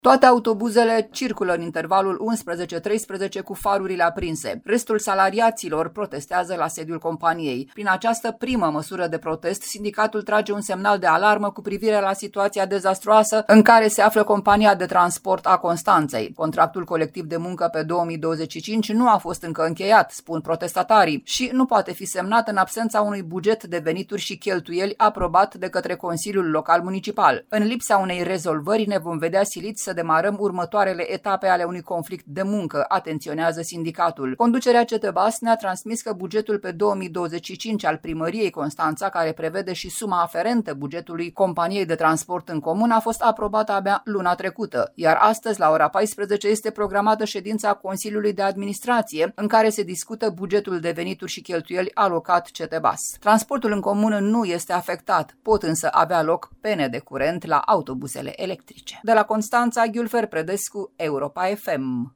Toate autobuzele circulă în intervalul 11-13 cu farurile aprinse. Restul salariaților protestează la sediul companiei. Prin această primă măsură de protest, sindicatul trage un semnal de alarmă cu privire la situația dezastruoasă în care se află compania de transport a Constanței. Contractul colectiv de muncă pe 2025 nu a fost încă încheiat, spun protestatarii, și nu poate fi semnat în absența unui buget de venituri și cheltuieli aprobat de către Consiliul Local Municipal. În lipsa unei rezolvări ne vom vedea siliți să demarăm următoarele etape ale unui conflict de muncă, atenționează sindicatul. Conducerea CTBAS ne-a transmis că bugetul pe 2025 al primăriei Constanța, care prevede și suma aferentă bugetului companiei de transport în comun, a fost aprobată abia luna trecută, iar astăzi, la ora 14, este programată ședința Consiliului de Administrație, în care se discută bugetul de venituri și cheltuieli alocat CTBAS. Transportul în comun nu este afectat, pot însă avea loc pene de curent la autobuzele electrice. De la Constanța, Ghiulfer Predescu, Europa FM.